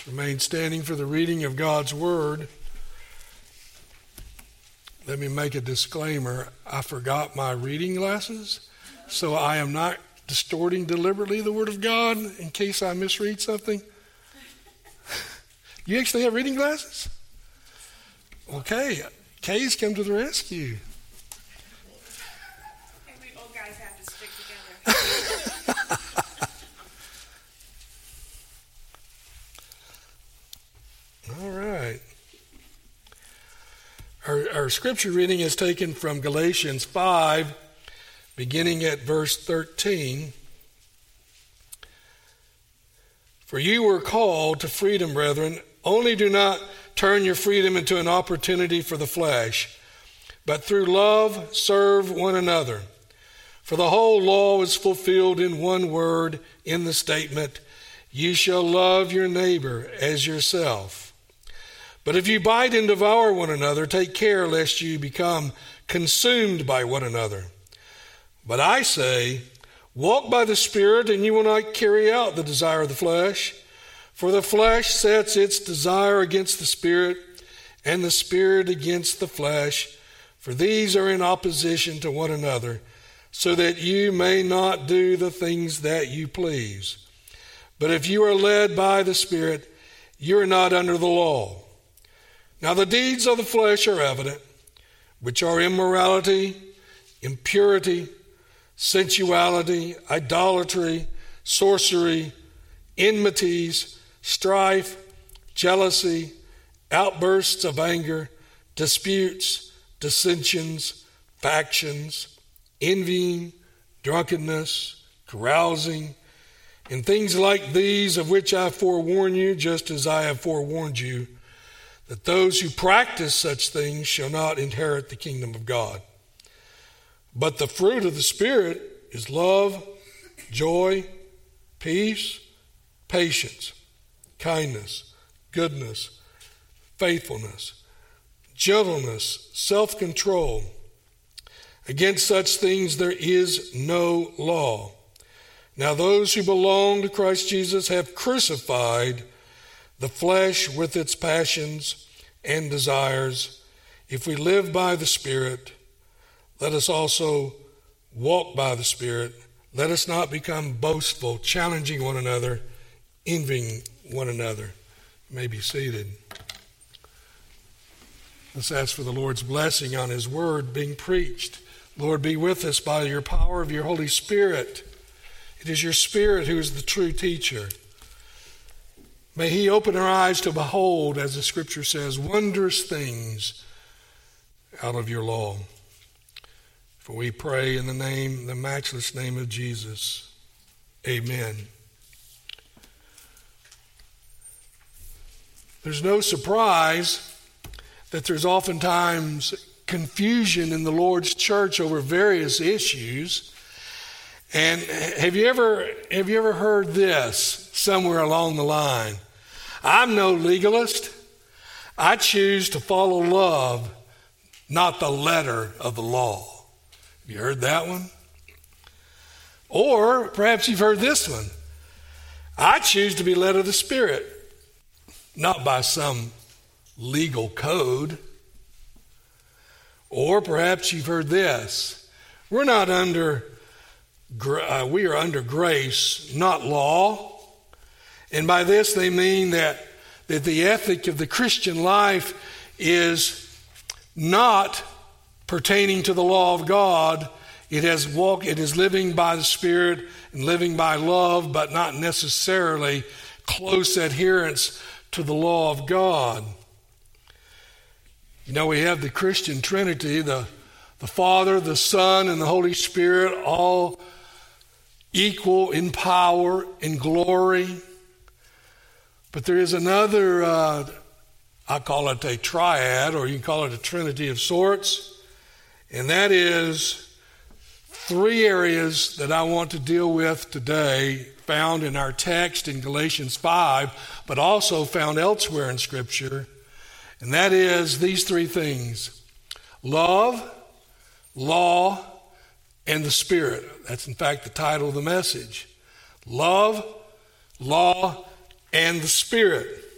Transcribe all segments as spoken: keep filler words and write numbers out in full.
Remain standing for the reading of God's Word. Let me make a disclaimer. I forgot my reading glasses, so I am not distorting deliberately the Word of God in case I misread something. You actually have reading glasses? Okay, Kay's come to the rescue. And we old guys have to stick together. All right. Our, our scripture reading is taken from Galatians five, beginning at verse thirteen. For you were called to freedom, brethren. Only do not turn your freedom into an opportunity for the flesh, but through love serve one another. For the whole law is fulfilled in one word, in the statement, you shall love your neighbor as yourself. But if you bite and devour one another, take care lest you become consumed by one another. But I say, walk by the Spirit, and you will not carry out the desire of the flesh. For the flesh sets its desire against the Spirit, and the Spirit against the flesh. For these are in opposition to one another, so that you may not do the things that you please. But if you are led by the Spirit, you are not under the law. Now the deeds of the flesh are evident, which are immorality, impurity, sensuality, idolatry, sorcery, enmities, strife, jealousy, outbursts of anger, disputes, dissensions, factions, envying, drunkenness, carousing, and things like these, of which I forewarn you, just as I have forewarned you, that those who practice such things shall not inherit the kingdom of God. But the fruit of the Spirit is love, joy, peace, patience, kindness, goodness, faithfulness, gentleness, self-control. Against such things there is no law. Now those who belong to Christ Jesus have crucified the flesh with its passions and desires. If we live by the Spirit, let us also walk by the Spirit. Let us not become boastful, challenging one another, envying one another. You may be seated. Let's ask for the Lord's blessing on His word being preached. Lord, be with us by your power of your Holy Spirit. It is your Spirit who is the true teacher. May He open our eyes to behold, as the Scripture says, wondrous things out of your law. For we pray in the name, the matchless name of Jesus. Amen. There's no surprise that there's oftentimes confusion in the Lord's church over various issues. And have you ever have you ever heard this somewhere along the line? I'm no legalist. I choose to follow love, not the letter of the law. Have you heard that one? Or perhaps you've heard this one. I choose to be led of the Spirit, not by some legal code. Or perhaps you've heard this. We're not under, uh, we are under grace, not law. And by this they mean that, that the ethic of the Christian life is not pertaining to the law of God. It has walk, it is living by the Spirit and living by love, but not necessarily close adherence to the law of God. You know, we have the Christian Trinity, the, the Father, the Son, and the Holy Spirit, all equal in power and glory. But there is another, uh, I call it a triad, or you can call it a trinity of sorts, and that is three areas that I want to deal with today, found in our text in Galatians five, but also found elsewhere in Scripture, and that is these three things: love, law, and the Spirit. That's in fact the title of the message. Love, law, and the Spirit.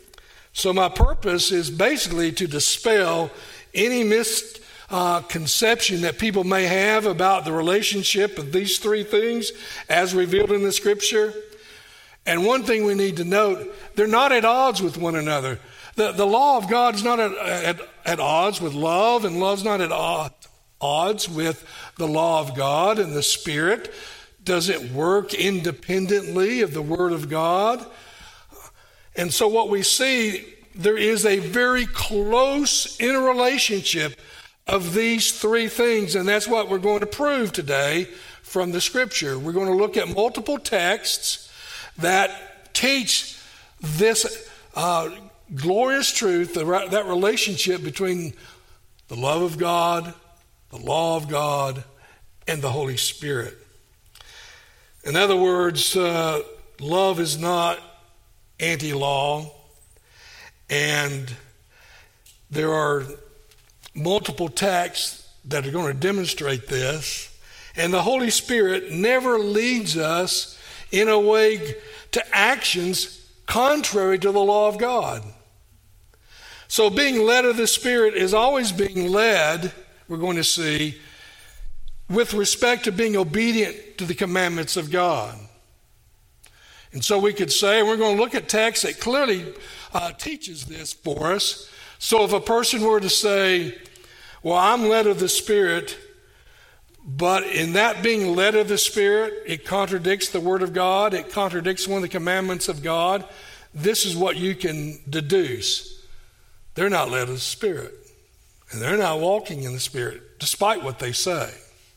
So my purpose is basically to dispel any misconception uh, that people may have about the relationship of these three things as revealed in the Scripture. And one thing we need to note, they're not at odds with one another. The, the law of God is not at, at, at odds with love, and love's not at odds with the law of God. And the Spirit doesn't work independently of the Word of God. And so what we see, there is a very close interrelationship of these three things, and that's what we're going to prove today from the Scripture. We're going to look at multiple texts that teach this uh, glorious truth, that relationship between the love of God, the law of God, and the Holy Spirit. In other words, uh, love is not anti-law, and there are multiple texts that are going to demonstrate this. And the Holy Spirit never leads us in a way to actions contrary to the law of God. So being led of the Spirit is always being led, we're going to see, with respect to being obedient to the commandments of God. And so we could say, we're going to look at text that clearly uh, teaches this for us. So if a person were to say, well, I'm led of the Spirit, but in that being led of the Spirit, it contradicts the Word of God, it contradicts one of the commandments of God, this is what you can deduce. They're not led of the Spirit, and they're not walking in the Spirit, despite what they say.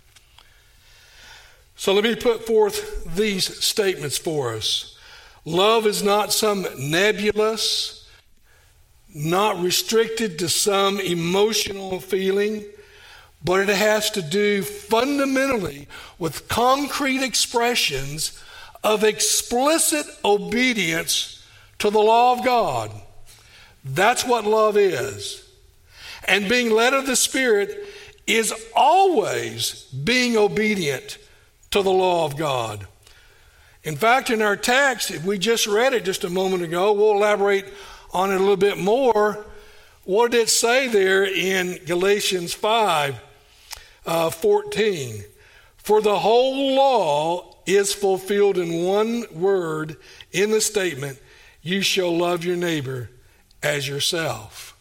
So let me put forth these statements for us. Love is not some nebulous, not restricted to some emotional feeling, but it has to do fundamentally with concrete expressions of explicit obedience to the law of God. That's what love is. And being led of the Spirit is always being obedient to the law of God. In fact, in our text, if we just read it just a moment ago, we'll elaborate on it a little bit more. What did it say there in Galatians five fourteen? For the whole law is fulfilled in one word in the statement, you shall love your neighbor as yourself.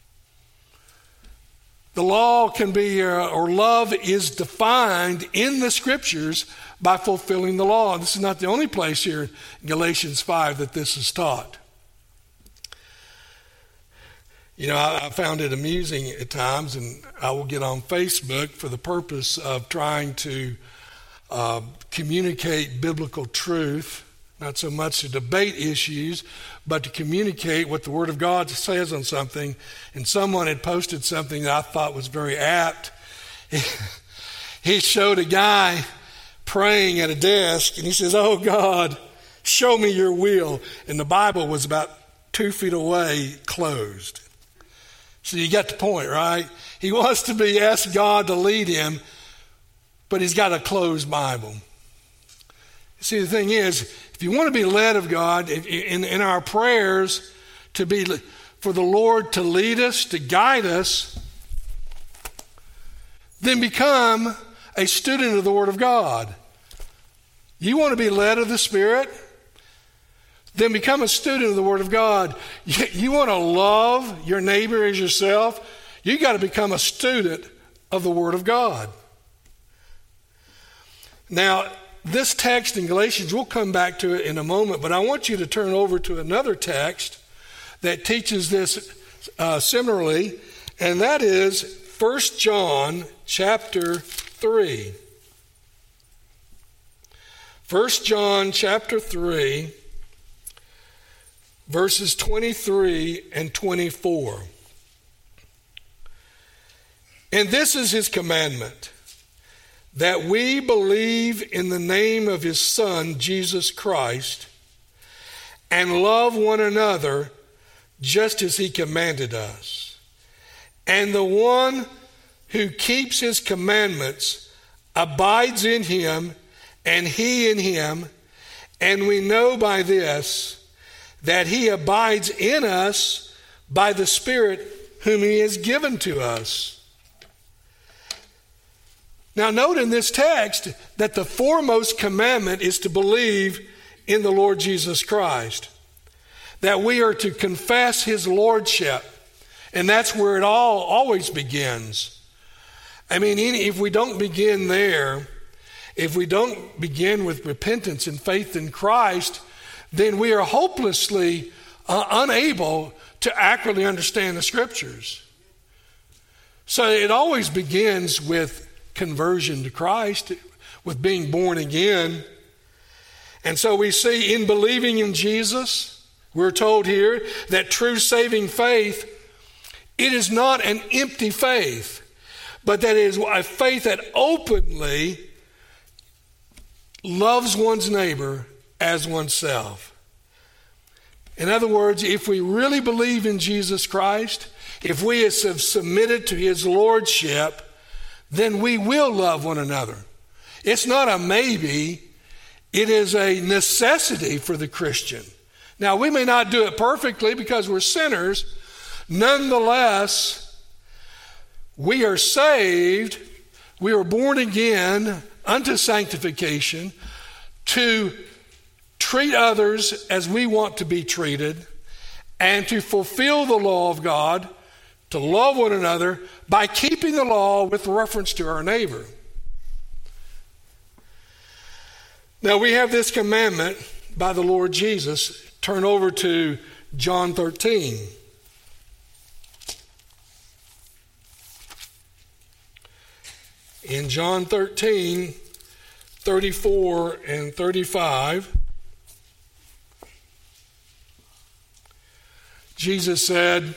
The law can be, uh, or love is defined in the Scriptures by fulfilling the law. This is not the only place here in Galatians five that this is taught. You know, I, I found it amusing at times, and I will get on Facebook for the purpose of trying to uh, communicate biblical truth, not so much to debate issues, but to communicate what the Word of God says on something. And someone had posted something that I thought was very apt. He showed a guy praying at a desk, and he says, oh God, show me your will. And the Bible was about two feet away, closed. So you got the point, right? He wants to be asked God to lead him, but he's got a closed Bible. See, the thing is, if you want to be led of God, in, in our prayers, to be for the Lord to lead us, to guide us, then become a student of the Word of God. You want to be led of the Spirit? Then become a student of the Word of God. You, you want to love your neighbor as yourself? You got to become a student of the Word of God. Now, this text in Galatians, we'll come back to it in a moment, but I want you to turn over to another text that teaches this uh, similarly, and that is First John chapter three. First John chapter three, verses twenty-three and twenty-four. And this is his commandment, that we believe in the name of his Son, Jesus Christ, and love one another just as he commanded us. And the one who keeps his commandments abides in him, and he in him. And we know by this that he abides in us by the Spirit whom he has given to us. Now note in this text that the foremost commandment is to believe in the Lord Jesus Christ, that we are to confess his lordship, and that's where it all always begins. I mean, if we don't begin there, if we don't begin with repentance and faith in Christ, then we are hopelessly uh, unable to accurately understand the Scriptures. So it always begins with conversion to Christ, with being born again. And so we see in believing in Jesus, we're told here that true saving faith, it is not an empty faith, but that it is a faith that openly loves one's neighbor as oneself. In other words, if we really believe in Jesus Christ, if we have submitted to his lordship, then we will love one another. It's not a maybe, it is a necessity for the Christian. Now, we may not do it perfectly because we're sinners. Nonetheless, we are saved, we are born again unto sanctification to treat others as we want to be treated and to fulfill the law of God, to love one another by keeping the law with reference to our neighbor. Now we have this commandment by the Lord Jesus. Turn over to John thirteen. In John thirteen, thirty-four and thirty-five, Jesus said,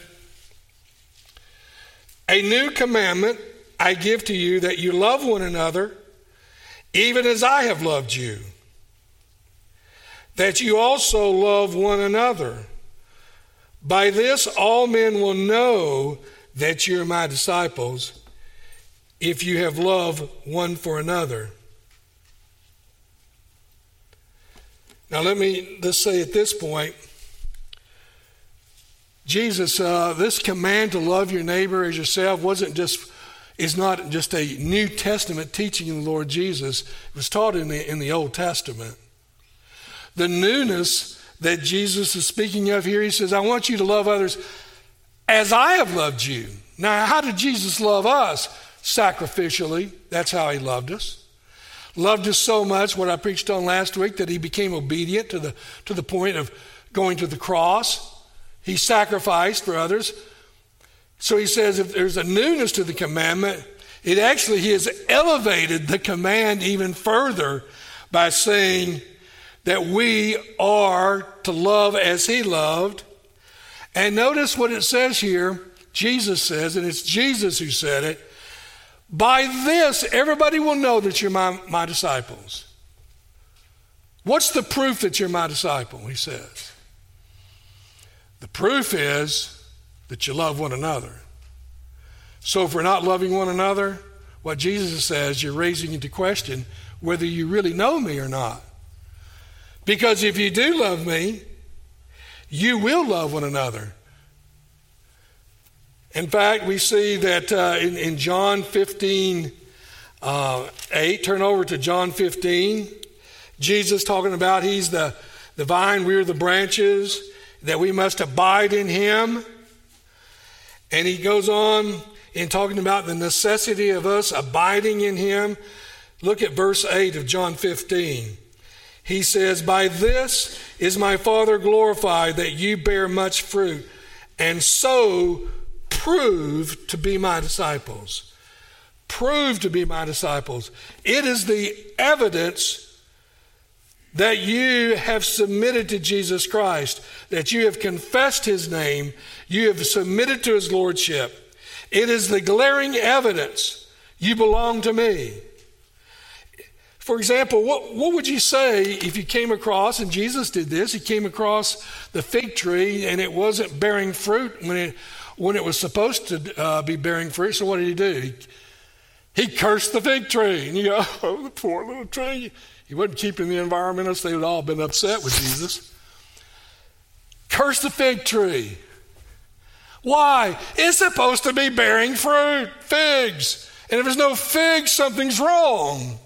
"A new commandment I give to you, that you love one another, even as I have loved you, that you also love one another. By this all men will know that you are my disciples, if you have love one for another." Now let me just say at this point, Jesus, uh, this command to love your neighbor as yourself wasn't just, is not just a New Testament teaching of the Lord Jesus. It was taught in the, in the Old Testament. The newness that Jesus is speaking of here, he says, I want you to love others as I have loved you. Now, how did Jesus love us? Sacrificially. That's how he loved us. Loved us so much, what I preached on last week, that he became obedient to the, to the point of going to the cross. He sacrificed for others. So he says if there's a newness to the commandment, it actually, he has elevated the command even further by saying that we are to love as he loved. And notice what it says here. Jesus says, and it's Jesus who said it, by this everybody will know that you're my, my disciples. What's the proof that you're my disciple? He says. The proof is that you love one another. So if we're not loving one another, what Jesus says, you're raising into question whether you really know me or not. Because if you do love me, you will love one another. In fact, we see that uh, in, in John fifteen, uh, eight, turn over to John fifteen, Jesus talking about he's the, the vine, we're the branches, that we must abide in him. And he goes on in talking about the necessity of us abiding in him. Look at verse eight of John fifteen. He says, by this is my Father glorified, that you bear much fruit, and so prove to be my disciples. Prove to be my disciples. It is the evidence that you have submitted to Jesus Christ, that you have confessed his name, you have submitted to his lordship. It is the glaring evidence you belong to me. For example, what, what would you say if you came across, and Jesus did this, he came across the fig tree and it wasn't bearing fruit when it, when it was supposed to uh, be bearing fruit. So what did he do? He, he cursed the fig tree. And you go, oh, the poor little tree. He wasn't keeping the environmentalists. They would all have been upset with Jesus. curse the fig tree. Why? It's supposed to be bearing fruit, figs. And if there's no figs, something's wrong.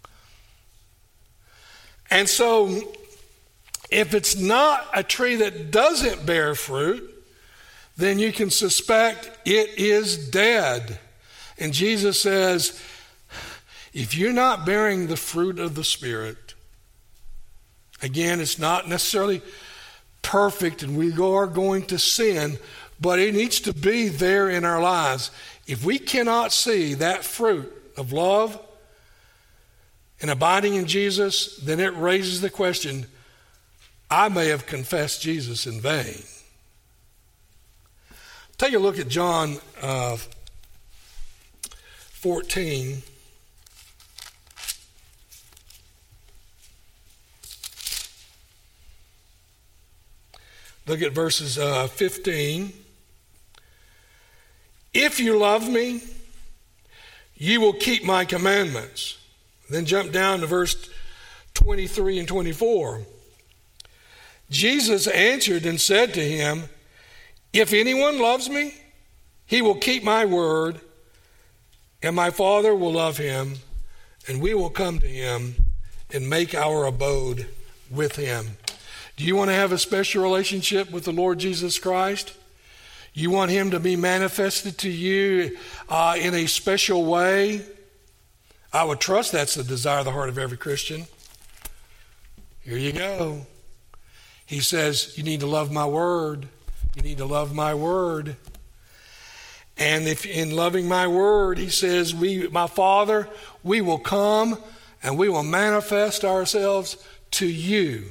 And so, if it's not a tree that doesn't bear fruit, then you can suspect it is dead. And Jesus says, if you're not bearing the fruit of the Spirit, again, it's not necessarily perfect and we are going to sin, but it needs to be there in our lives. If we cannot see that fruit of love and abiding in Jesus, then it raises the question, I may have confessed Jesus in vain. Take a look at John uh, fourteen. Look at verses uh, fifteen. If you love me, you will keep my commandments. Then jump down to verse twenty-three and twenty-four. Jesus answered and said to him, if anyone loves me, he will keep my word, and my Father will love him, and we will come to him and make our abode with him. Do you want to have a special relationship with the Lord Jesus Christ? You want him to be manifested to you uh, in a special way? I would trust that's the desire of the heart of every Christian. Here you go. He says, you need to love my word. You need to love my word. And if in loving my word, he says, we, my Father, we will come and we will manifest ourselves to you.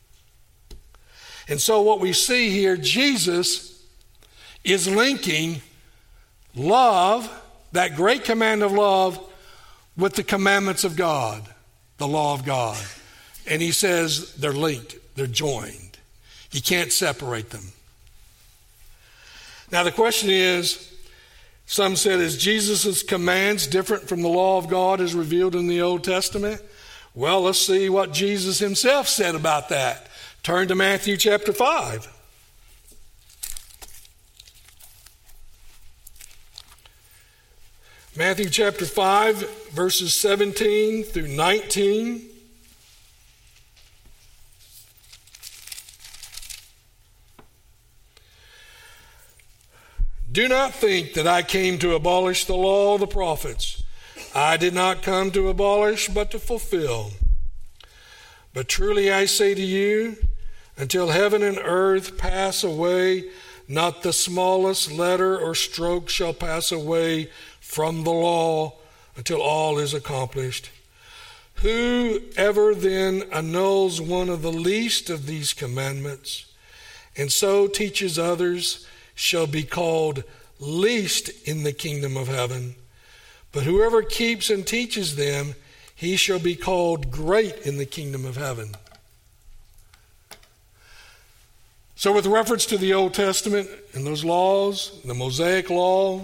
And so what we see here, Jesus is linking love, that great command of love, with the commandments of God, the law of God. And he says they're linked, they're joined. You can't separate them. Now the question is, some said, is Jesus' commands different from the law of God as revealed in the Old Testament? Well, let's see what Jesus himself said about that. Turn to Matthew chapter five. Matthew chapter five, verses seventeen through nineteen. Do not think that I came to abolish the law of the prophets. I did not come to abolish, but to fulfill. But truly I say to you, until heaven and earth pass away, not the smallest letter or stroke shall pass away from the law until all is accomplished. Whoever then annuls one of the least of these commandments and so teaches others shall be called least in the kingdom of heaven. But whoever keeps and teaches them, he shall be called great in the kingdom of heaven. So with reference to the Old Testament and those laws, the Mosaic law,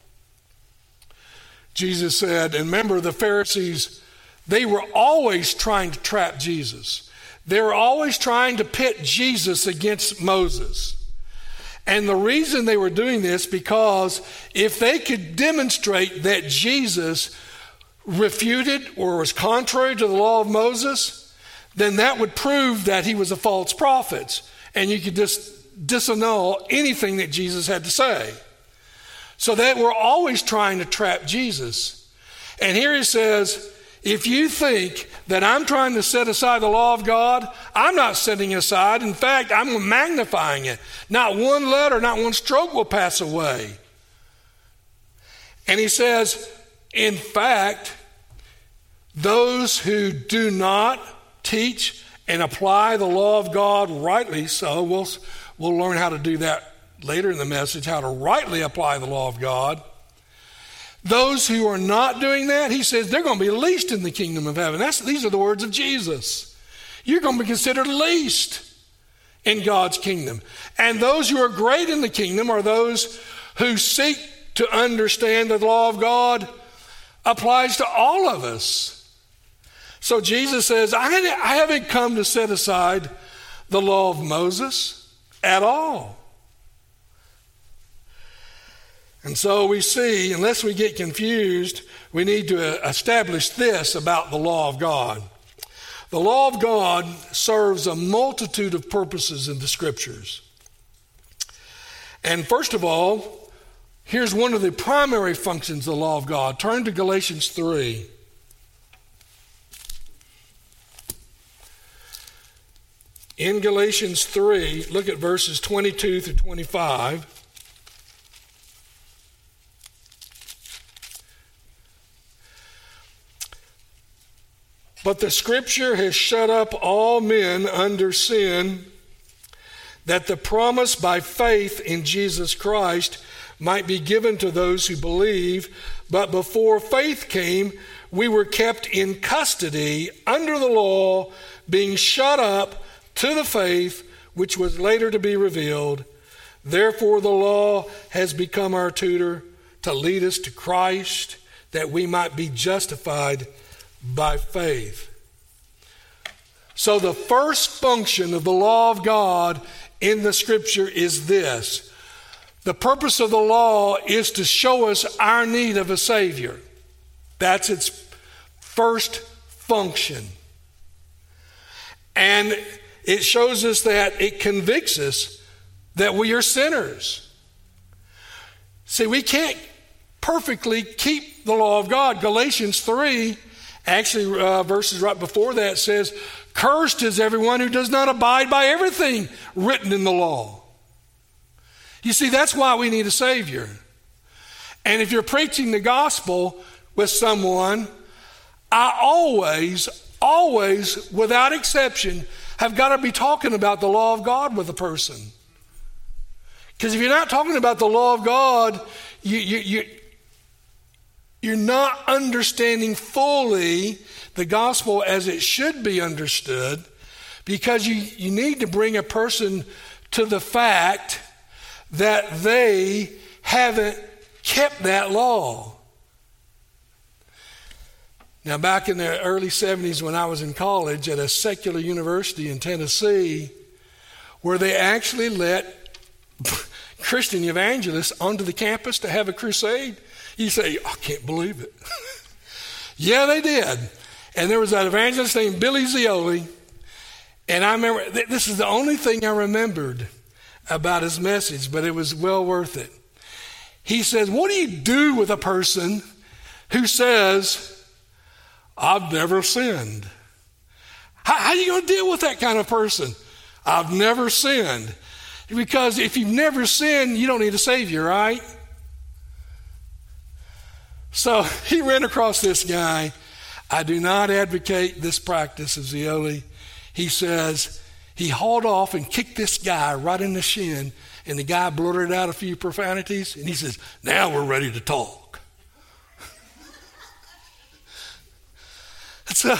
Jesus said, and remember the Pharisees, they were always trying to trap Jesus. They were always trying to pit Jesus against Moses. And the reason they were doing this, because if they could demonstrate that Jesus refuted or was contrary to the law of Moses, then that would prove that he was a false prophet. And you could just disannul anything that Jesus had to say. So they were always trying to trap Jesus. And here he says, if you think that I'm trying to set aside the law of God, I'm not setting it aside. In fact, I'm magnifying it. Not one letter, not one stroke will pass away. And he says, in fact, those who do not teach and apply the law of God rightly, so we'll, we'll learn how to do that later in the message, how to rightly apply the law of God. Those who are not doing that, he says, they're going to be least in the kingdom of heaven. That's, these are the words of Jesus. You're going to be considered least in God's kingdom. And those who are great in the kingdom are those who seek to understand that the law of God applies to all of us. So Jesus says, I, I haven't come to set aside the law of Moses at all. And so we see, unless we get confused, we need to establish this about the law of God. The law of God serves a multitude of purposes in the Scriptures. And first of all, here's one of the primary functions of the law of God. Turn to Galatians three. In Galatians three, look at verses twenty-two through twenty-five. But the Scripture has shut up all men under sin, that the promise by faith in Jesus Christ might be given to those who believe. But before faith came, we were kept in custody under the law, being shut up to the faith which was later to be revealed. Therefore the law has become our tutor to lead us to Christ, that we might be justified by faith. So the first function of the law of God in the Scripture is this. The purpose of the law is to show us our need of a Savior. That's its first function. And it shows us that it convicts us that we are sinners. See, we can't perfectly keep the law of God. Galatians three, actually uh, verses right before that says, cursed is everyone who does not abide by everything written in the law. You see, that's why we need a Savior. And if you're preaching the gospel with someone, I always, always, without exception, have got to be talking about the law of God with a person. Because if you're not talking about the law of God, you, you, you, you're not understanding fully the gospel as it should be understood, because you, you need to bring a person to the fact that they haven't kept that law. Now, back in the early seventies when I was in college at a secular university in Tennessee, where they actually let Christian evangelists onto the campus to have a crusade, you say, I can't believe it. Yeah, they did. And there was that evangelist named Billy Zioli, and I remember, this is the only thing I remembered about his message, but it was well worth it. He says, what do you do with a person who says, I've never sinned? How, how are you going to deal with that kind of person? I've never sinned. Because if you've never sinned, you don't need a Savior, right? So he ran across this guy. I do not advocate this practice of Zioli. He says, he hauled off and kicked this guy right in the shin, and the guy blurted out a few profanities, and he says, now we're ready to talk. So,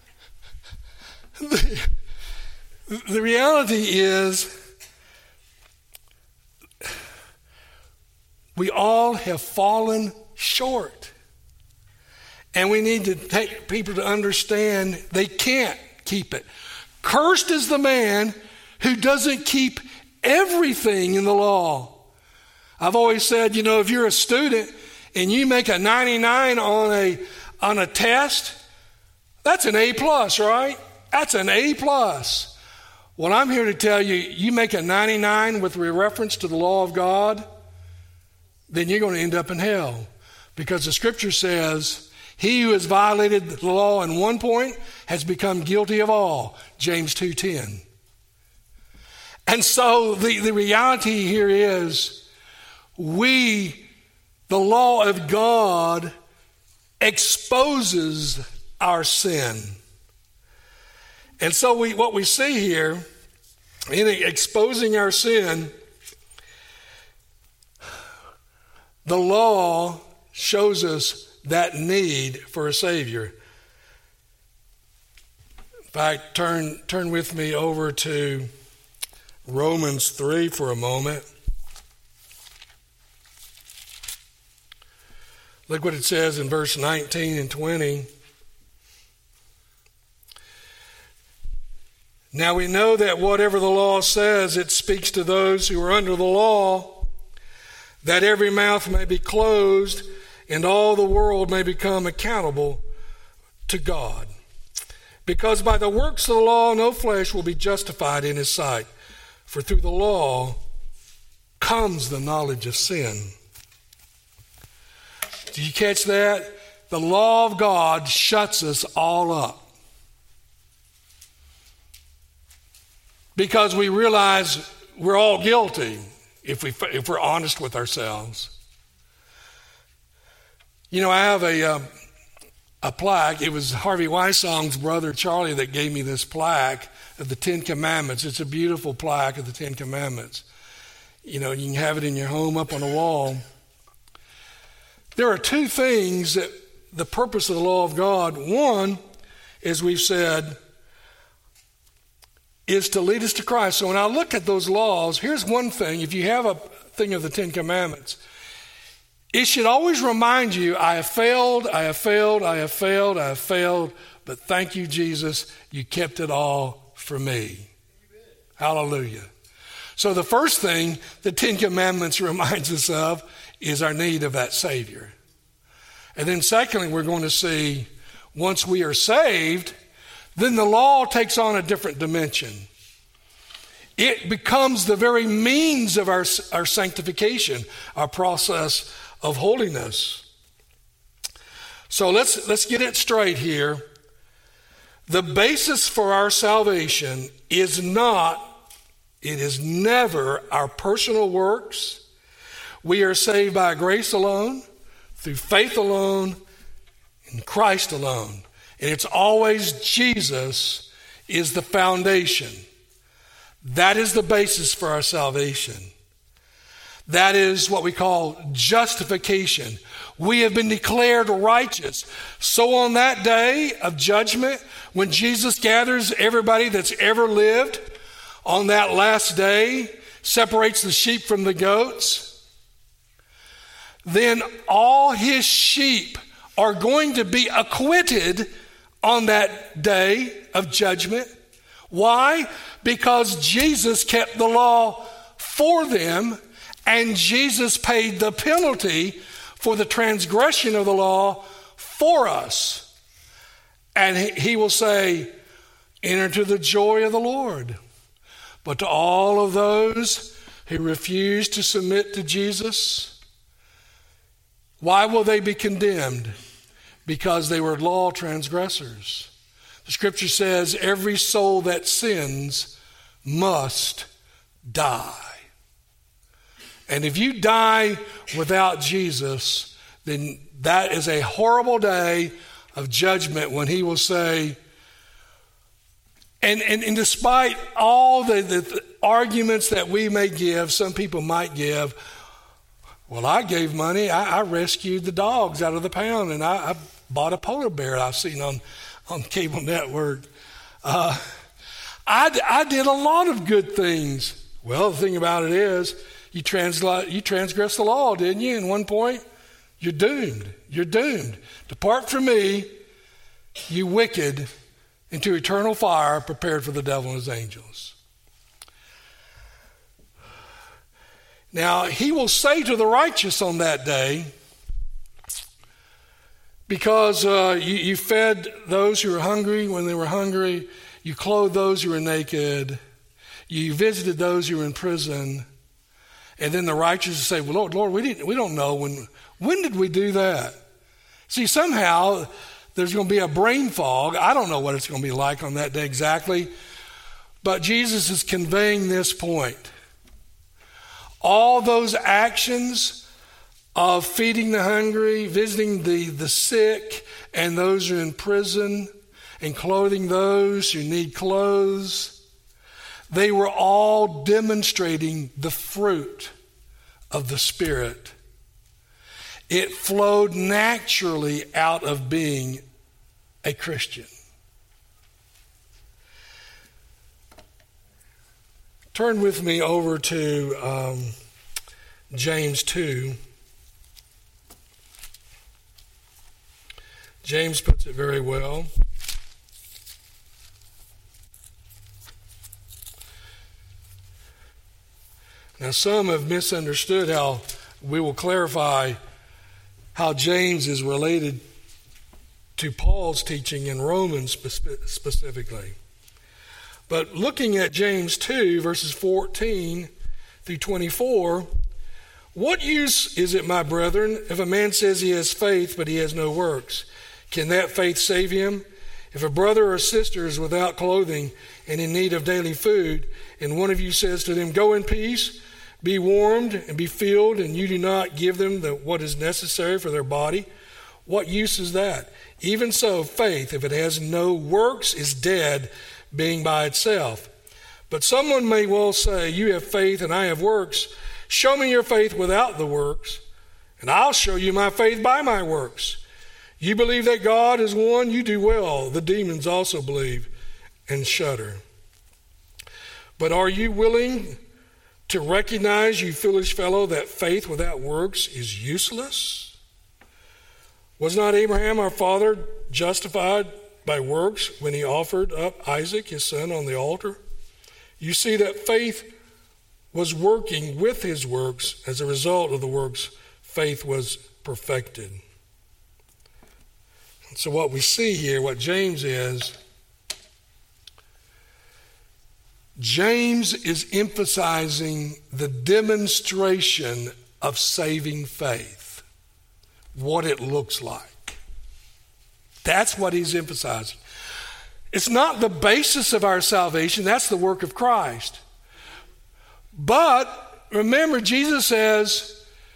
the, the reality is, we all have fallen short. And we need to take people to understand they can't keep it. Cursed is the man who doesn't keep everything in the law. I've always said, you know, if you're a student and you make a ninety-nine on a on a test, that's an A plus, right? That's an A plus. Well, I'm here to tell you, you make a ninety-nine with reference to the law of God, then you're going to end up in hell. Because the Scripture says, he who has violated the law in one point has become guilty of all. James two ten. And so the, the reality here is, we, the law of God, exposes our sin. And so we, what we see here, in exposing our sin, the law shows us that need for a Savior. In fact, turn, turn with me over to Romans three for a moment. Look what it says in verse nineteen and twenty. Now we know that whatever the law says, it speaks to those who are under the law, that every mouth may be closed and all the world may become accountable to God. Because by the works of the law, no flesh will be justified in his sight. For through the law comes the knowledge of sin. Did you catch that? The law of God shuts us all up. Because we realize we're all guilty if, we, if we're honest with ourselves. You know, I have a, uh, a plaque. It was Harvey Weissong's brother, Charlie, that gave me this plaque of the Ten Commandments. It's a beautiful plaque of the Ten Commandments. You know, you can have it in your home up on a wall. There are two things that the purpose of the law of God. One, as we've said, is to lead us to Christ. So when I look at those laws, here's one thing. If you have a thing of the Ten Commandments, it should always remind you, I have failed, I have failed, I have failed, I have failed, but thank you, Jesus, you kept it all for me. Hallelujah. So the first thing the Ten Commandments reminds us of is our need of that Savior. And then secondly, we're going to see once we are saved, then the law takes on a different dimension. It becomes the very means of our, our sanctification, our process of holiness. So let's, let's get it straight here. The basis for our salvation is not, it is never our personal works. We are saved by grace alone, through faith alone, in Christ alone. And it's always Jesus is the foundation. That is the basis for our salvation. That is what we call justification. We have been declared righteous. So on that day of judgment, when Jesus gathers everybody that's ever lived, on that last day, separates the sheep from the goats, then all his sheep are going to be acquitted on that day of judgment. Why? Because Jesus kept the law for them, and Jesus paid the penalty for the transgression of the law for us. And he will say, enter into the joy of the Lord. But to all of those who refuse to submit to Jesus, why will they be condemned? Because they were law transgressors. The scripture says every soul that sins must die. And if you die without Jesus, then that is a horrible day of judgment when he will say, and, and, and despite all the, the arguments that we may give, some people might give, well, I gave money, I, I rescued the dogs out of the pound, and I, I bought a polar bear I've seen on, on cable network. Uh, I, I did a lot of good things. Well, the thing about it is, you, transla- you transgressed the law, didn't you? At one point, you're doomed. You're doomed. Depart from me, you wicked, into eternal fire prepared for the devil and his angels. Now, he will say to the righteous on that day, because uh, you, you fed those who were hungry when they were hungry, you clothed those who were naked, you visited those who were in prison, and then the righteous will say, well, Lord, Lord, we didn't, we don't know when, when did we do that? See, somehow there's going to be a brain fog. I don't know what it's going to be like on that day exactly, but Jesus is conveying this point. All those actions of feeding the hungry, visiting the, the sick, and those who are in prison, and clothing those who need clothes, they were all demonstrating the fruit of the Spirit. It flowed naturally out of being a Christian. Turn with me over to um, James two. James puts it very well. Now, some have misunderstood how we will clarify how James is related to Paul's teaching in Romans specifically. But looking at James two, verses fourteen through twenty-four, what use is it, my brethren, if a man says he has faith, but he has no works? Can that faith save him? If a brother or sister is without clothing and in need of daily food, and one of you says to them, go in peace, be warmed and be filled, and you do not give them the, what is necessary for their body, what use is that? Even so, faith, if it has no works, is dead, being by itself. But someone may well say, you have faith and I have works. Show me your faith without the works, and I'll show you my faith by my works. You believe that God is one, you do well. The demons also believe and shudder. But are you willing to recognize, you foolish fellow, that faith without works is useless? Was not Abraham our father justified by works when he offered up Isaac, his son, on the altar? You see that faith was working with his works. As a result of the works, faith was perfected. So what we see here, what James is, James is emphasizing the demonstration of saving faith, what it looks like. That's what he's emphasizing. It's not the basis of our salvation, that's the work of Christ. But remember, Jesus says,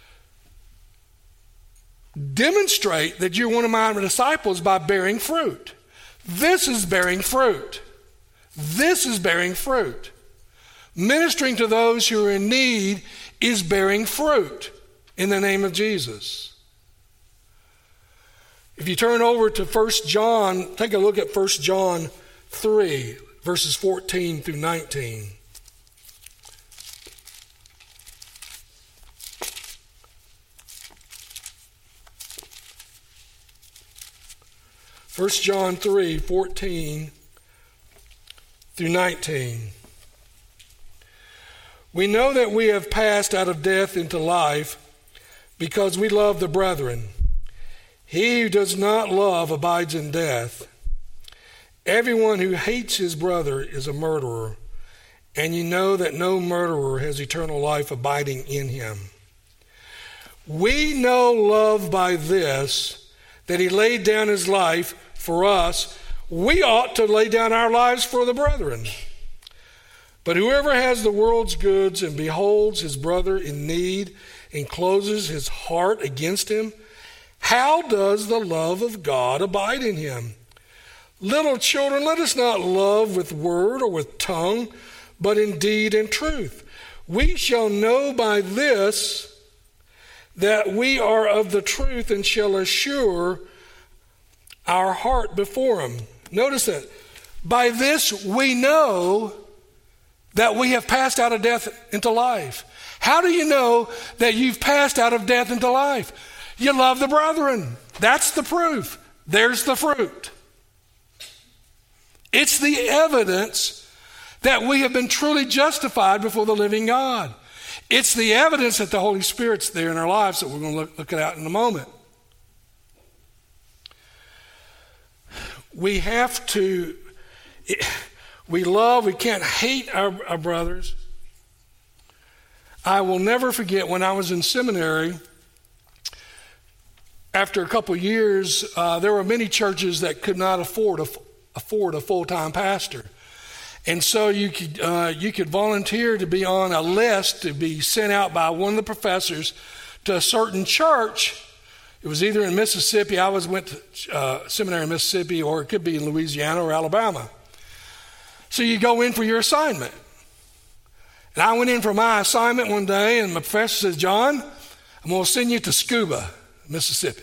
demonstrate that you're one of my disciples by bearing fruit. This is bearing fruit. This is bearing fruit. Ministering to those who are in need is bearing fruit in the name of Jesus. If you turn over to First John, take a look at First John three, verses fourteen through nineteen. First John three, fourteen through nineteen. We know that we have passed out of death into life because we love the brethren. He who does not love abides in death. Everyone who hates his brother is a murderer, and you know that no murderer has eternal life abiding in him. We know love by this, that he laid down his life for us. We ought to lay down our lives for the brethren. But whoever has the world's goods and beholds his brother in need and closes his heart against him, how does the love of God abide in him? Little children, let us not love with word or with tongue, but in deed and truth. We shall know by this that we are of the truth and shall assure our heart before him. Notice that. By this we know that we have passed out of death into life. How do you know that you've passed out of death into life? You love the brethren. That's the proof. There's the fruit. It's the evidence that we have been truly justified before the living God. It's the evidence that the Holy Spirit's there in our lives that we're going to look, look at in a moment. We have to, we love, we can't hate our, our brothers. I will never forget when I was in seminary, after a couple of years, uh, there were many churches that could not afford a, afford a full-time pastor. And so you could, uh, you could volunteer to be on a list to be sent out by one of the professors to a certain church. It was either in Mississippi, I was went to uh, seminary in Mississippi, or it could be in Louisiana or Alabama. So you go in for your assignment. And I went in for my assignment one day, and my professor says, John, I'm going to send you to Scuba, Mississippi.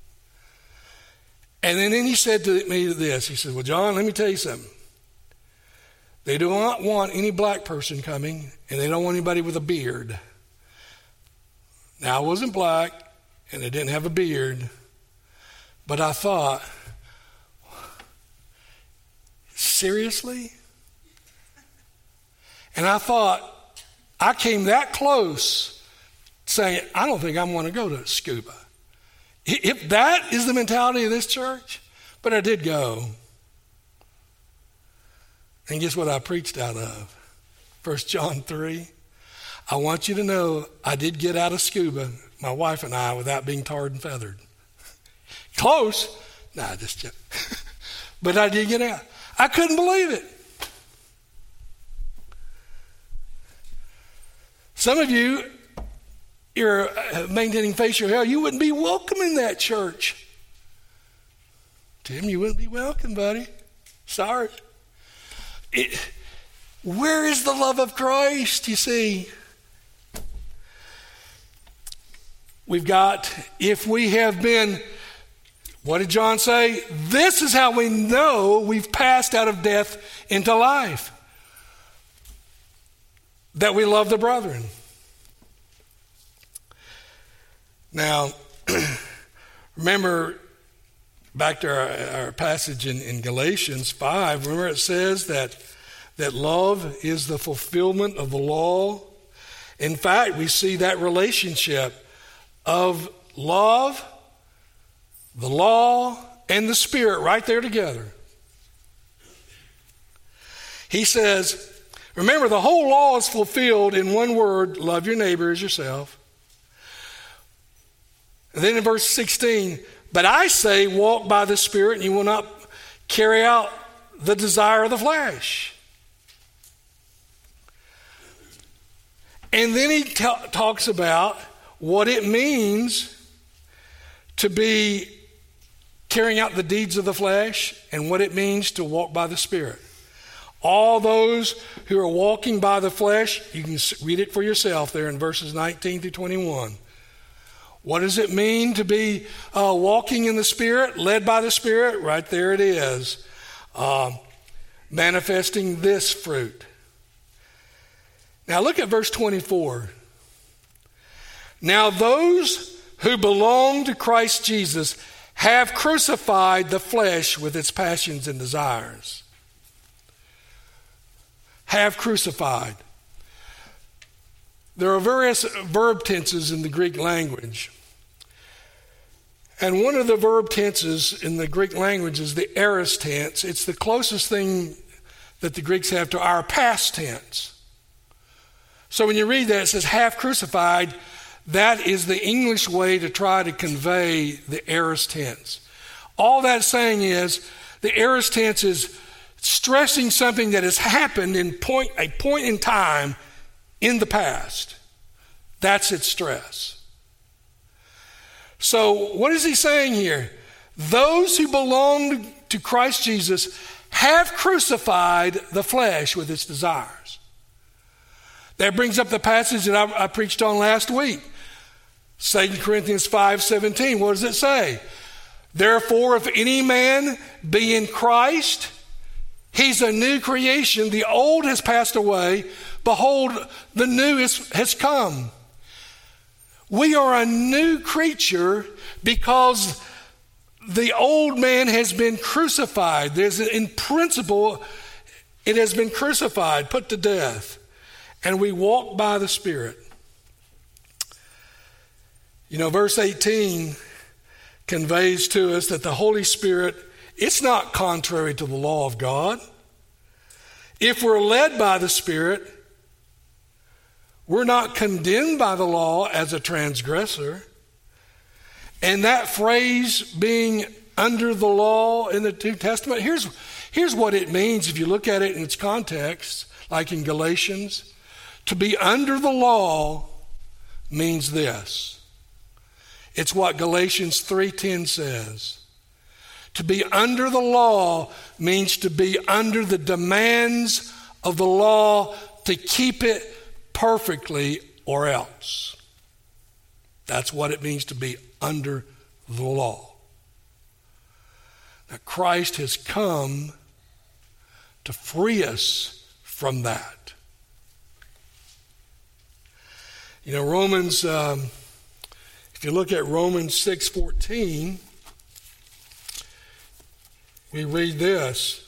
And then, then he said to me this, he said, well, John, let me tell you something. They do not want any black person coming, and they don't want anybody with a beard. Now, I wasn't black, and I didn't have a beard, but I thought, seriously? And I thought, I came that close saying, I don't think I'm going to go to scuba. If that is the mentality of this church, but I did go. And guess what I preached out of? First John three. I want you to know I did get out of scuba, my wife and I, without being tarred and feathered. Close. Nah, just joking. But I did get out. I couldn't believe it. Some of you, you're maintaining facial hair. You wouldn't be welcome in that church. Tim, you wouldn't be welcome, buddy. Sorry. It, where is the love of Christ, you see? We've got, if we have been, what did John say? This is how we know we've passed out of death into life. That we love the brethren. Now, remember, back to our, our passage in, in Galatians five, remember it says that, that love is the fulfillment of the law. In fact, we see that relationship of love, the law, and the Spirit right there together. He says, remember, the whole law is fulfilled in one word, love your neighbor as yourself. And then in verse sixteen, but I say walk by the Spirit and you will not carry out the desire of the flesh. And then he t- talks about what it means to be carrying out the deeds of the flesh and what it means to walk by the Spirit. All those who are walking by the flesh, you can read it for yourself there in verses nineteen through twenty-one. What does it mean to be uh, walking in the Spirit, led by the Spirit? Right there it is. Uh, manifesting this fruit. Now look at verse twenty-four. Now those who belong to Christ Jesus have crucified the flesh with its passions and desires. Have crucified. There are various verb tenses in the Greek language. And one of the verb tenses in the Greek language is the aorist tense. It's the closest thing that the Greeks have to our past tense. So when you read that, it says have crucified. That is the English way to try to convey the aorist tense. All that's saying is the aorist tense is stressing something that has happened in point, a point in time in the past. That's its stress. So what is he saying here? Those who belong to Christ Jesus have crucified the flesh with its desires. That brings up the passage that I, I preached on last week. Second Corinthians five seventeen. What does it say? Therefore, if any man be in Christ, he's a new creation. The old has passed away. Behold, the new is, has come. We are a new creature because the old man has been crucified. There's, in principle, it has been crucified, put to death. And we walk by the Spirit. You know, verse eighteen conveys to us that the Holy Spirit, it's not contrary to the law of God. If we're led by the Spirit, we're not condemned by the law as a transgressor. And that phrase being under the law in the New Testament, here's, here's what it means if you look at it in its context, like in Galatians. To be under the law means this. It's what Galatians three ten says. To be under the law means to be under the demands of the law to keep it perfectly or else. That's what it means to be under the law. Now, Christ has come to free us from that. You know, Romans, um, if you look at Romans six fourteen, we read this.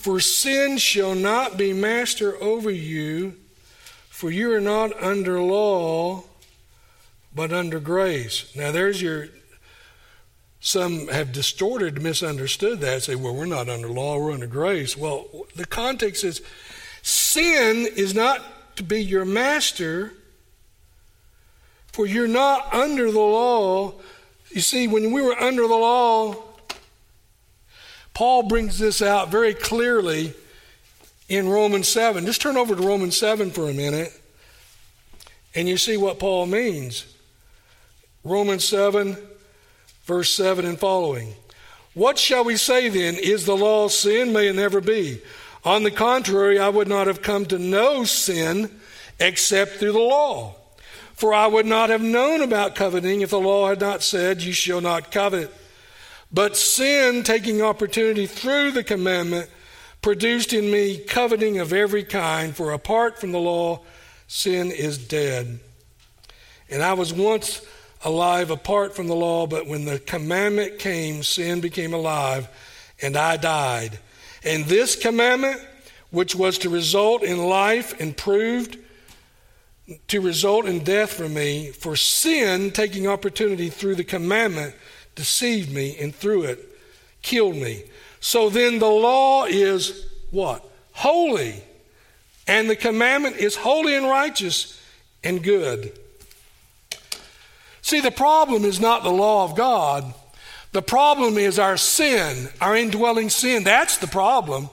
For sin shall not be master over you, for you are not under law, but under grace. Now there's your, some have distorted, misunderstood that, say, well, we're not under law, we're under grace. Well, the context is, sin is not to be your master, for you're not under the law. You see, when we were under the law, Paul brings this out very clearly in Romans seven. Just turn over to Romans seven for a minute, and you see what Paul means. Romans seven, verse seven and following. What shall we say then? Is the law sin? May it never be. On the contrary, I would not have come to know sin except through the law. For I would not have known about coveting if the law had not said, you shall not covet. But sin, taking opportunity through the commandment, produced in me coveting of every kind. For apart from the law, sin is dead. And I was once alive apart from the law, but when the commandment came, sin became alive, and I died. And this commandment, which was to result in life and proved to result in death for me, for sin, taking opportunity through the commandment, deceived me, and through it killed me. So then the law is what? Holy. And the commandment is holy and righteous and good. See, the problem is not the law of God. The problem is our sin, our indwelling sin. That's the problem.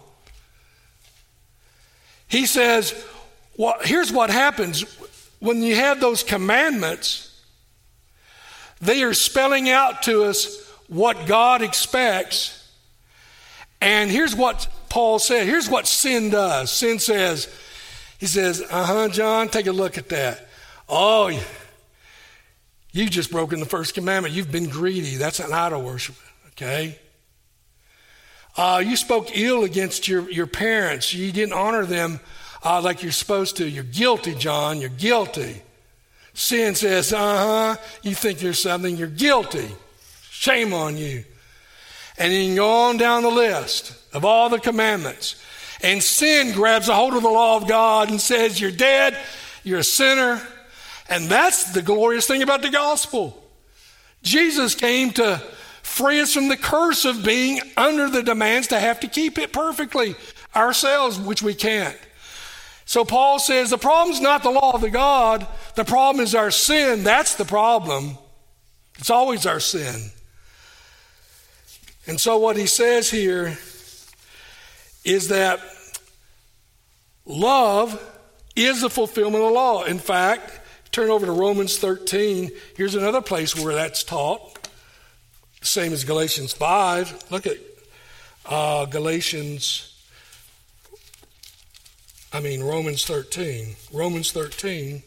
He says, well, here's what happens. When you have those commandments, they are spelling out to us what God expects. And here's what Paul said. Here's what sin does. Sin says, he says, uh-huh, John, take a look at that. Oh, you've just broken the first commandment. You've been greedy. That's an idol worship, okay? Uh, you spoke ill against your, your parents. You didn't honor them uh, like you're supposed to. You're guilty, John. You're guilty. Sin says, uh-huh, you think you're something. You're guilty. Shame on you. And then you go on down the list of all the commandments. And sin grabs a hold of the law of God and says, you're dead. You're a sinner. And that's the glorious thing about the gospel. Jesus came to free us from the curse of being under the demands to have to keep it perfectly ourselves, which we can't. So Paul says the problem's not the law of the God. The problem is our sin. That's the problem. It's always our sin. And so what he says here is that love is the fulfillment of the law. In fact, turn over to Romans thirteen. Here's another place where that's taught. Same as Galatians five. Look at uh, Galatians, I mean Romans thirteen. Romans thirteen.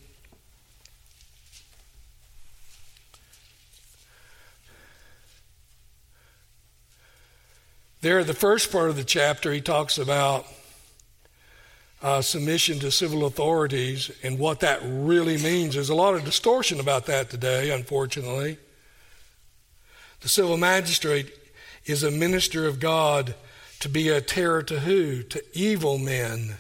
There, the first part of the chapter, he talks about uh, submission to civil authorities and what that really means. There's a lot of distortion about that today, unfortunately. The civil magistrate is a minister of God to be a terror to who? To evil men.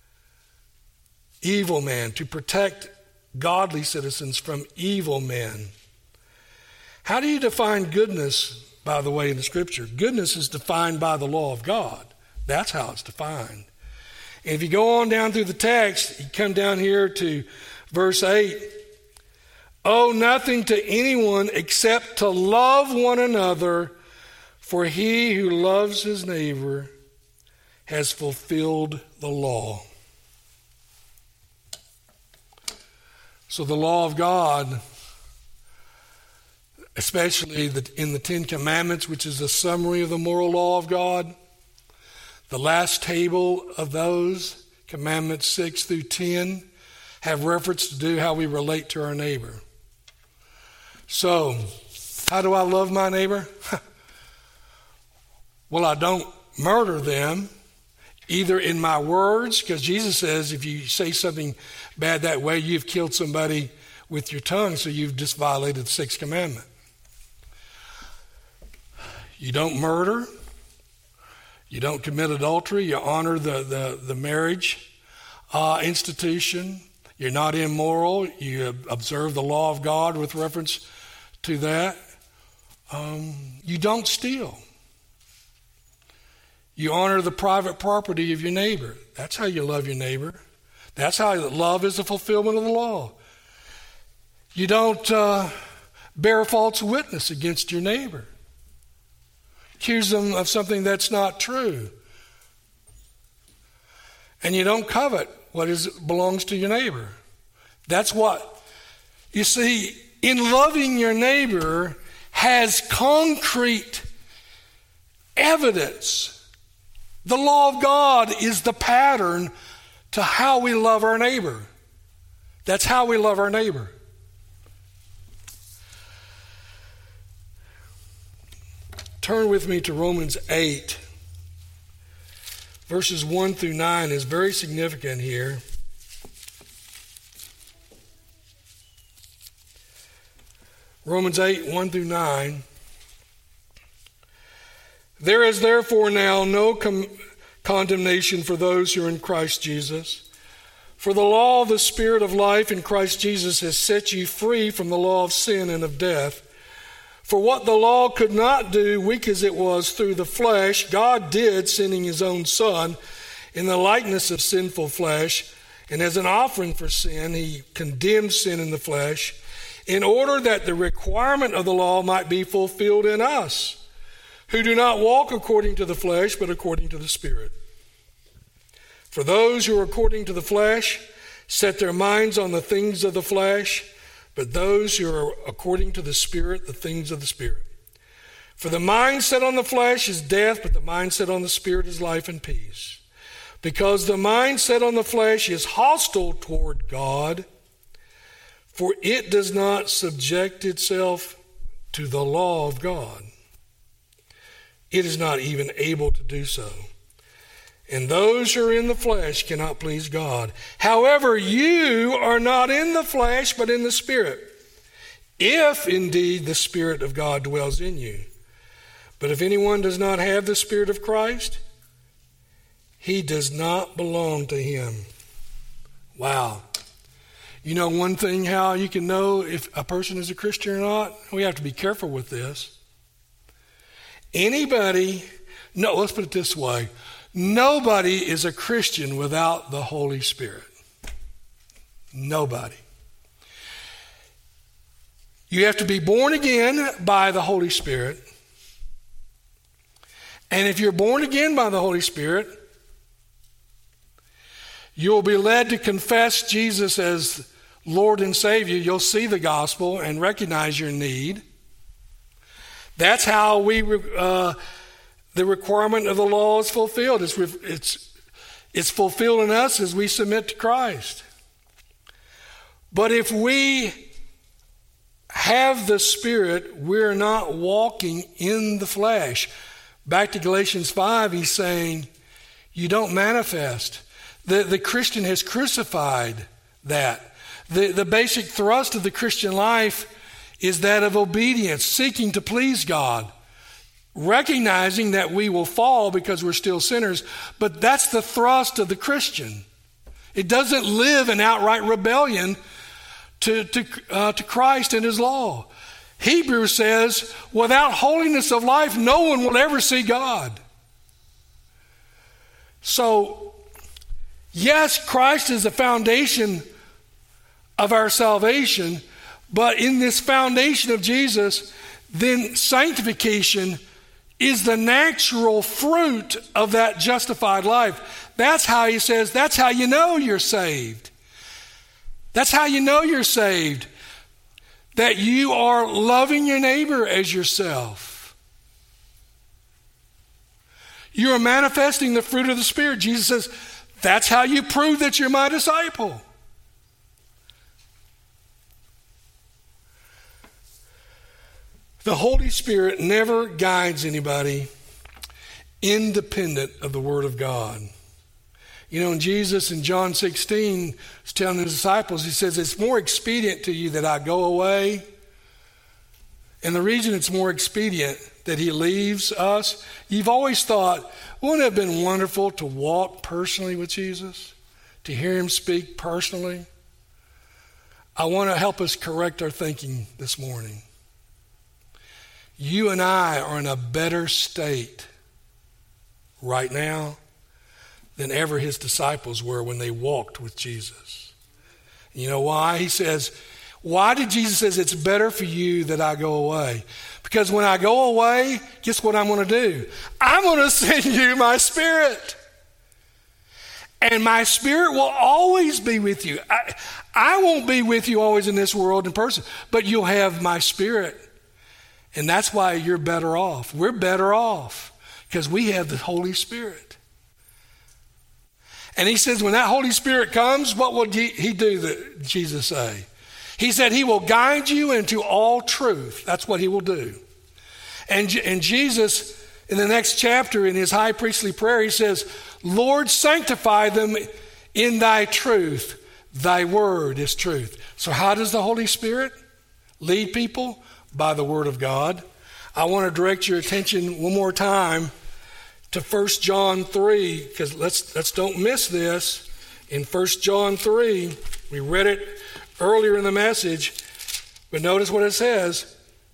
Evil men, to protect godly citizens from evil men. How do you define goodness, by the way, in the Scripture? Goodness is defined by the law of God. That's how it's defined. And if you go on down through the text, you come down here to verse eight. Owe nothing to anyone except to love one another, for he who loves his neighbor has fulfilled the law. So the law of God, especially the, in the Ten Commandments, which is a summary of the moral law of God, the last table of those, Commandments six through ten, have reference to do how we relate to our neighbor. So, how do I love my neighbor? Well, I don't murder them, either in my words, because Jesus says if you say something bad that way, you've killed somebody with your tongue, so you've just violated the sixth commandment. You don't murder. You don't commit adultery. You honor the, the, the marriage uh, institution. You're not immoral. You observe the law of God with reference to that. Um, you don't steal. You honor the private property of your neighbor. That's how you love your neighbor. That's how love is the fulfillment of the law. You don't uh, bear false witness against your neighbor. Accuse them of something that's not true. And you don't covet what is belongs to your neighbor. That's what, you see, in loving your neighbor has concrete evidence. The law of God is the pattern to how we love our neighbor. That's how we love our neighbor. Turn with me to Romans eight. Verses one through nine is very significant here. Romans eight, one through nine. There is therefore now no com- condemnation for those who are in Christ Jesus. For the law of the Spirit of life in Christ Jesus has set you free from the law of sin and of death. For what the law could not do, weak as it was through the flesh, God did, sending his own Son in the likeness of sinful flesh. And as an offering for sin, he condemned sin in the flesh, in order that the requirement of the law might be fulfilled in us, who do not walk according to the flesh, but according to the Spirit. For those who are according to the flesh set their minds on the things of the flesh, but those who are according to the Spirit, the things of the Spirit. For the mind set on the flesh is death, but the mind set on the Spirit is life and peace. Because the mind set on the flesh is hostile toward God, for it does not subject itself to the law of God. It is not even able to do so. And those who are in the flesh cannot please God. However, you are not in the flesh, but in the Spirit, if indeed the Spirit of God dwells in you. But if anyone does not have the Spirit of Christ, he does not belong to him. Wow. You know one thing how you can know if a person is a Christian or not? We have to be careful with this. Anybody, no, let's put it this way. Nobody is a Christian without the Holy Spirit. Nobody. You have to be born again by the Holy Spirit. And if you're born again by the Holy Spirit, you'll be led to confess Jesus as Lord and Savior. You'll see the gospel and recognize your need. That's how we uh, the requirement of the law is fulfilled. It's, it's, it's fulfilled in us as we submit to Christ. But if we have the Spirit, we're not walking in the flesh. Back to Galatians five, he's saying, you don't manifest. The, the Christian has crucified that. The, the basic thrust of the Christian life is that of obedience, seeking to please God, recognizing that we will fall because we're still sinners, but that's the thrust of the Christian. It doesn't live in outright rebellion to, to, uh, to Christ and his law. Hebrews says, without holiness of life, no one will ever see God. So, yes, Christ is the foundation of our salvation, but in this foundation of Jesus, then sanctification is the natural fruit of that justified life. That's how he says, that's how you know you're saved. That's how you know you're saved. That you are loving your neighbor as yourself. You are manifesting the fruit of the Spirit. Jesus says, that's how you prove that you're my disciple. The Holy Spirit never guides anybody independent of the Word of God. You know, and Jesus in John sixteen is telling his disciples, he says, it's more expedient to you that I go away. And the reason it's more expedient that he leaves us. You've always thought, wouldn't it have been wonderful to walk personally with Jesus, to hear him speak personally? I want to help us correct our thinking this morning. You and I are in a better state right now than ever his disciples were when they walked with Jesus. You know why? He says, why did Jesus say it's better for you that I go away? Because when I go away, guess what I'm going to do? I'm going to send you my Spirit. And my Spirit will always be with you. I, I won't be with you always in this world in person, but you'll have my Spirit. And that's why you're better off. We're better off because we have the Holy Spirit. And he says when that Holy Spirit comes, what will he do, that Jesus say? He said he will guide you into all truth. That's what he will do. And, and Jesus, in the next chapter in his high priestly prayer, he says, Lord, sanctify them in thy truth. Thy word is truth. So how does the Holy Spirit lead people? By the word of God. I want to direct your attention one more time to First John three, because let's, let's don't miss this. In First John three, we read it earlier in the message, but notice what it says.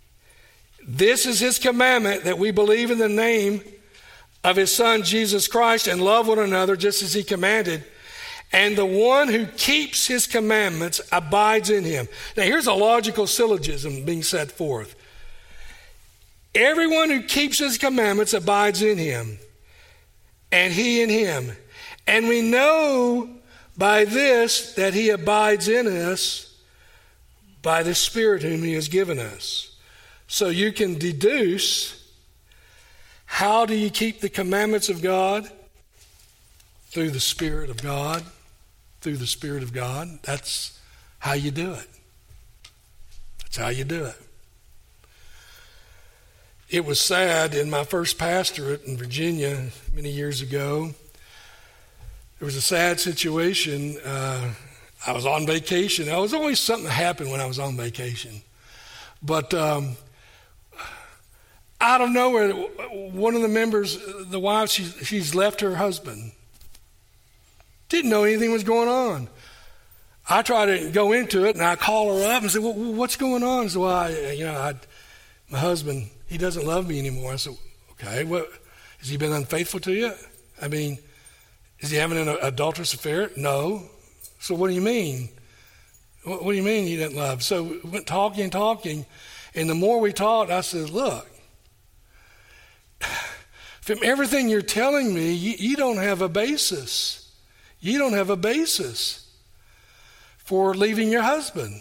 This is his commandment, that we believe in the name of his Son, Jesus Christ, and love one another just as he commanded. And the one who keeps his commandments abides in him. Now here's a logical syllogism being set forth. Everyone who keeps his commandments abides in him, and he in him. And we know by this that he abides in us by the Spirit whom he has given us. So you can deduce, how do you keep the commandments of God? Through the Spirit of God. Through the Spirit of God. That's how you do it. That's how you do it. It was sad in my first pastorate in Virginia many years ago. There was a sad situation. Uh, I was on vacation. There was always something that happened when I was on vacation. But um, out of nowhere, one of the members, the wife, she, she's left her husband. Didn't know anything was going on. I try to go into it, and I call her up and say, well, what's going on? So, well, I, you know, I, my husband, he doesn't love me anymore. I said, okay, what, has he been unfaithful to you? I mean, is he having an adulterous affair? No. So what do you mean? What, what do you mean he didn't love? So we went talking and talking, and the more we talked, I said, look, from everything you're telling me, you, you don't have a basis. You don't have a basis for leaving your husband.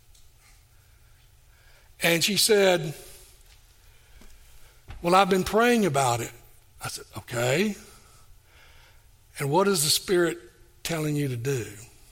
And she said, well, I've been praying about it. I said, okay. And what is the Spirit telling you to do?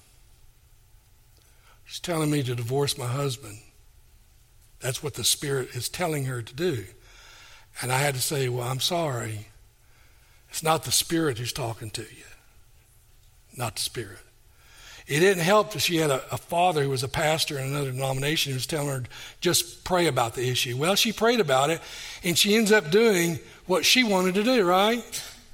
She's telling me to divorce my husband. That's what the Spirit is telling her to do. And I had to say, well, I'm sorry. It's not the Spirit who's talking to you. Not the Spirit. It didn't help that she had a, a father who was a pastor in another denomination who was telling her, just pray about the issue. Well, she prayed about it, and she ends up doing what she wanted to do, right?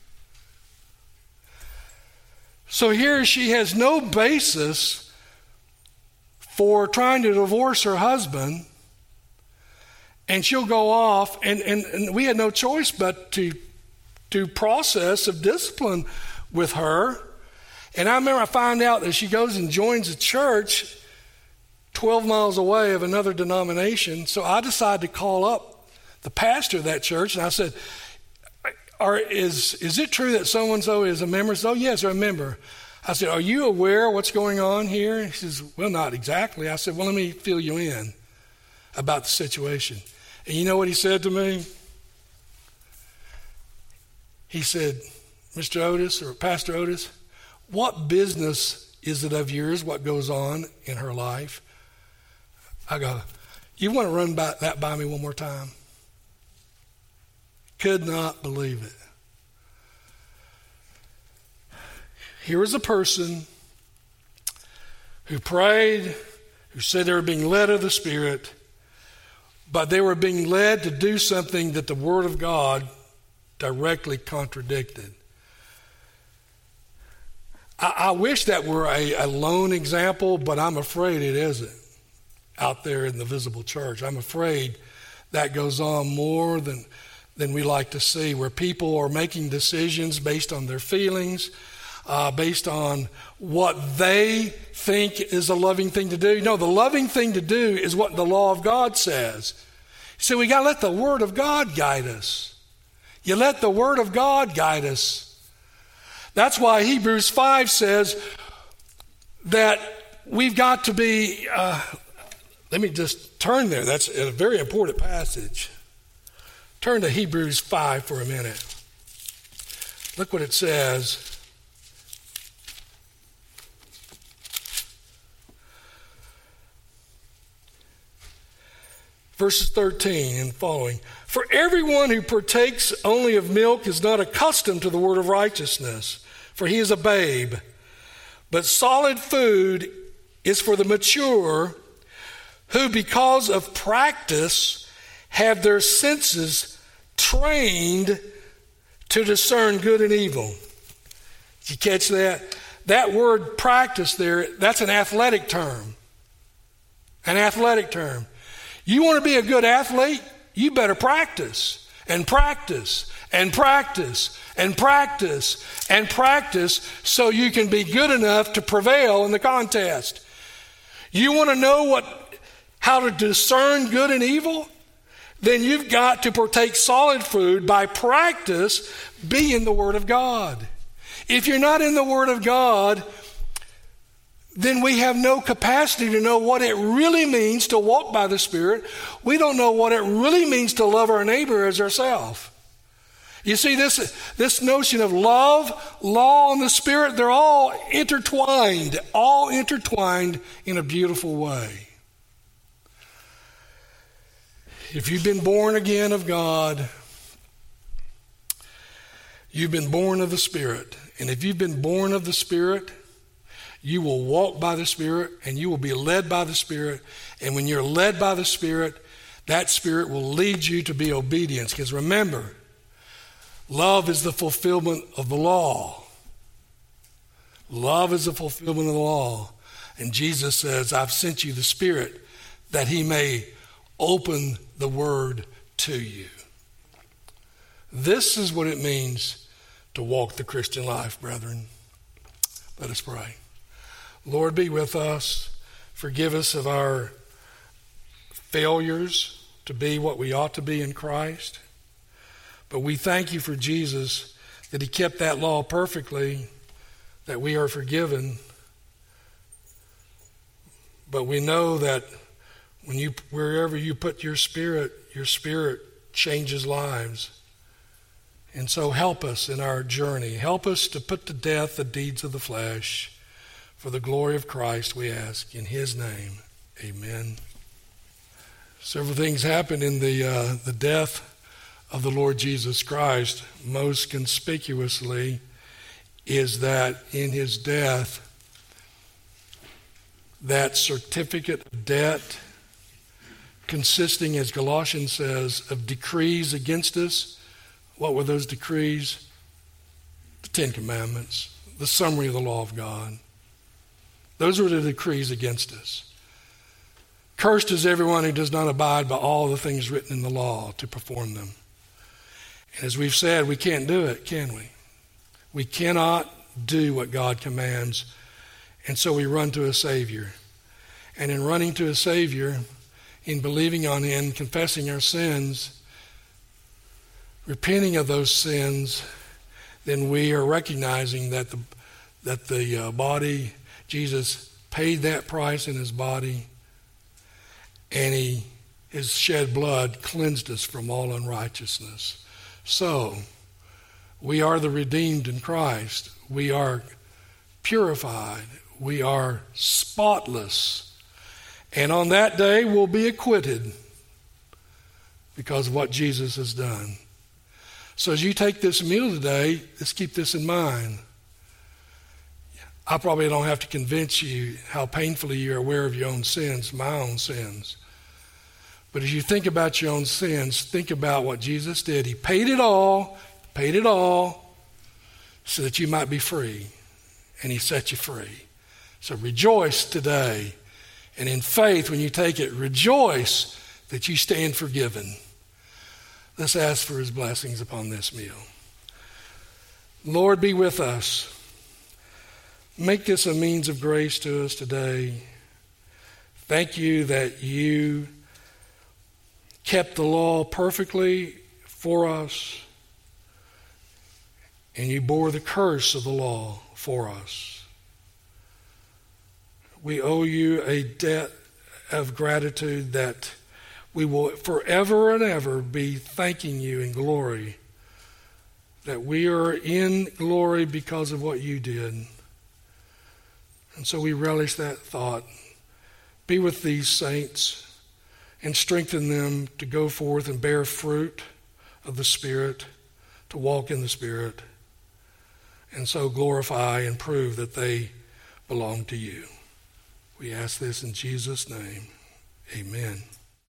So here she has no basis for trying to divorce her husband, and she'll go off, and, and, and we had no choice but to do process of discipline with her. And I remember I find out that she goes and joins a church twelve miles away of another denomination. So I decided to call up the pastor of that church, and I said, Are, is, is it true that so-and-so is a member? He said, oh, yes, they're a member. I said, are you aware of what's going on here? He says, well, not exactly. I said, well, let me fill you in about the situation. And you know what he said to me? He said, Mister Otis, or Pastor Otis, what business is it of yours what goes on in her life? I go, you want to run by, that by me one more time? Could not believe it. Here was a person who prayed, who said they were being led of the Spirit, but they were being led to do something that the Word of God directly contradicted. I, I wish that were a, a lone example, but I'm afraid it isn't out there in the visible church. I'm afraid that goes on more than, than we like to see, where people are making decisions based on their feelings, uh, based on what they think is a loving thing to do. No, the loving thing to do is what the law of God says. So we got to let the Word of God guide us. You let the Word of God guide us. That's why Hebrews five says that we've got to be, uh, let me just turn there. That's a very important passage. Turn to Hebrews five for a minute. Look what it says. Verses thirteen and following. For everyone who partakes only of milk is not accustomed to the word of righteousness, for he is a babe. But solid food is for the mature, who because of practice have their senses trained to discern good and evil. Did you catch that? That word practice there, that's an athletic term. An athletic term. You want to be a good athlete? You better practice and practice and practice and practice and practice so you can be good enough to prevail in the contest. You want to know what, how to discern good and evil? Then you've got to partake solid food by practice, be in the Word of God. If you're not in the Word of God, then we have no capacity to know what it really means to walk by the Spirit. We don't know what it really means to love our neighbor as ourselves. You see, this, this notion of love, law, and the Spirit, they're all intertwined, all intertwined in a beautiful way. If you've been born again of God, you've been born of the Spirit. And if you've been born of the Spirit, you will walk by the Spirit and you will be led by the Spirit. And when you're led by the Spirit, that Spirit will lead you to be obedience. Because remember, love is the fulfillment of the law. Love is the fulfillment of the law. And Jesus says, I've sent you the Spirit that he may open the Word to you. This is what it means to walk the Christian life, brethren. Let us pray. Lord, be with us. Forgive us of our failures to be what we ought to be in Christ. But we thank you for Jesus, that he kept that law perfectly, that we are forgiven. But we know that when you, wherever you put your Spirit, your Spirit changes lives. And so help us in our journey. Help us to put to death the deeds of the flesh. For the glory of Christ, we ask in his name. Amen. Several things happened in the uh, the death of the Lord Jesus Christ. Most conspicuously is that in his death, that certificate of debt, consisting, as Galatians says, of decrees against us. What were those decrees? The Ten Commandments, the summary of the law of God. Those were the decrees against us. Cursed is everyone who does not abide by all the things written in the law to perform them. And as we've said, we can't do it, can we? We cannot do what God commands. And so we run to a Savior. And in running to a Savior, in believing on him, confessing our sins, repenting of those sins, then we are recognizing that the, that the uh, body... Jesus paid that price in his body, and he, his shed blood cleansed us from all unrighteousness. So, we are the redeemed in Christ. We are purified. We are spotless. And on that day, we'll be acquitted because of what Jesus has done. So as you take this meal today, let's keep this in mind. I probably don't have to convince you how painfully you're aware of your own sins, my own sins. But as you think about your own sins, think about what Jesus did. He paid it all, paid it all, so that you might be free. And he set you free. So rejoice today. And in faith, when you take it, rejoice that you stand forgiven. Let's ask for his blessings upon this meal. Lord, be with us. Make this a means of grace to us today. Thank you that you kept the law perfectly for us, and you bore the curse of the law for us. We owe you a debt of gratitude that we will forever and ever be thanking you in glory, that we are in glory because of what you did. And so we relish that thought. Be with these saints and strengthen them to go forth and bear fruit of the Spirit, to walk in the Spirit, and so glorify and prove that they belong to you. We ask this in Jesus' name. Amen.